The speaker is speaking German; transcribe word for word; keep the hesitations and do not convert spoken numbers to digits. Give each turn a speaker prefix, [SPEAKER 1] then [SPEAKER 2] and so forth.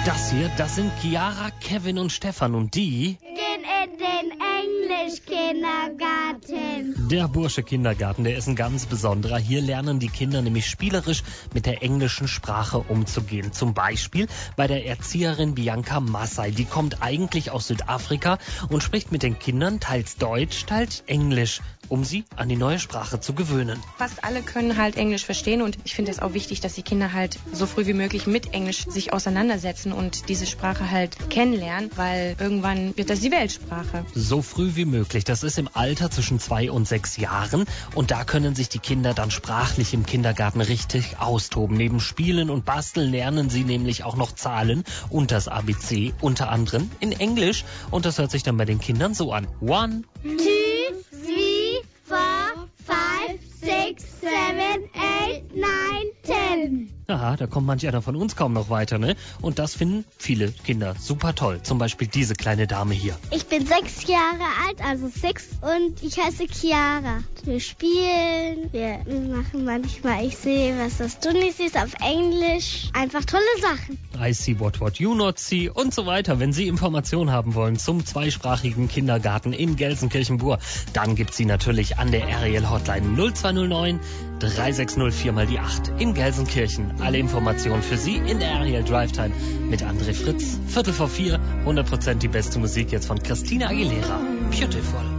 [SPEAKER 1] Das hier, das sind Chiara, Kevin und Stefan und die
[SPEAKER 2] gehen in den Englisch-Kindergarten.
[SPEAKER 1] Der Bursche Kindergarten, der ist ein ganz besonderer. Hier lernen die Kinder nämlich spielerisch mit der englischen Sprache umzugehen. Zum Beispiel bei der Erzieherin Bianca Massai. Die kommt eigentlich aus Südafrika und spricht mit den Kindern teils Deutsch, teils Englisch, um sie an die neue Sprache zu gewöhnen.
[SPEAKER 3] Fast alle können halt Englisch verstehen und ich finde es auch wichtig, dass die Kinder halt so früh wie möglich mit Englisch sich auseinandersetzen und diese Sprache halt kennenlernen, weil irgendwann wird das die Weltsprache.
[SPEAKER 1] So früh wie möglich. Das ist im Alter zwischen zwei und sechs Jahren und da können sich die Kinder dann sprachlich im Kindergarten richtig austoben. Neben Spielen und Basteln lernen sie nämlich auch noch Zahlen und das A B C, unter anderem in Englisch. Und das hört sich dann bei den Kindern so an. One,
[SPEAKER 2] two, three, four, five, six, seven, eight, nine, ten.
[SPEAKER 1] Aha, da kommt manch einer von uns kaum noch weiter, ne? Und das finden viele Kinder super toll. Zum Beispiel diese kleine Dame hier.
[SPEAKER 2] Ich bin sechs Jahre alt, also sechs, und ich heiße Chiara. Wir spielen, wir machen manchmal, ich sehe, was das du nicht siehst, auf Englisch. Einfach tolle Sachen.
[SPEAKER 1] I see what what you not see und so weiter. Wenn Sie Informationen haben wollen zum zweisprachigen Kindergarten in Gelsenkirchen-Bur, dann gibt's sie natürlich an der Ariel Hotline null zwei null neun, drei sechs null vier mal die acht in Gelsenkirchen. Alle Informationen für Sie in der Ariel Drive Time mit André Fritz. Viertel vor vier, hundert Prozent die beste Musik jetzt von Christina Aguilera. Beautiful.